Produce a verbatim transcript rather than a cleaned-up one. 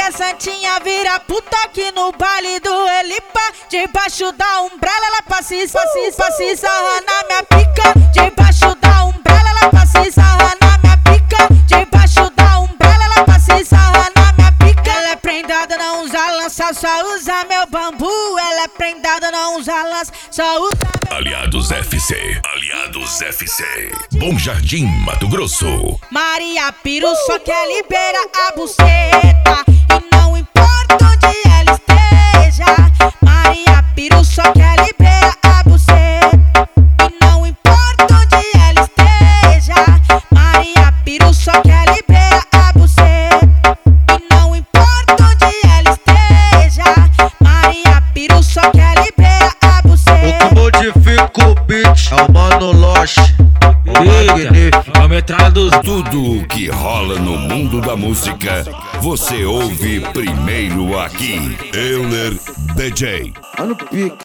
quer santinha, vira puta aqui no baile do Elipa. Debaixo da umbrella ela passa e passa sarra na minha pica. Debaixo da umbrella ela passa e sarra na minha pica. Debaixo da umbrella ela passa e sarra na minha pica. Ela é prendada, não usa lança, só usa meu bambu. Ela é prendada, não usa lança, só usa meu Aliados F C, Aliados F C, Bom Jardim, Mato Grosso. Maria Piru só quer liberar a buceta e não importa onde ela esteja. Maria Piru só quer liberar a buceta e não importa onde ela esteja. Maria Piru só quer liberar a buceta e não importa onde ela esteja. Maria Piru só quer liberar a buceta. O que modifica o beat é o Mano Loche. Eita, a metralha dos... Tudo o que rola no mundo da música, você ouve primeiro aqui. Euler D J. Olha o pique.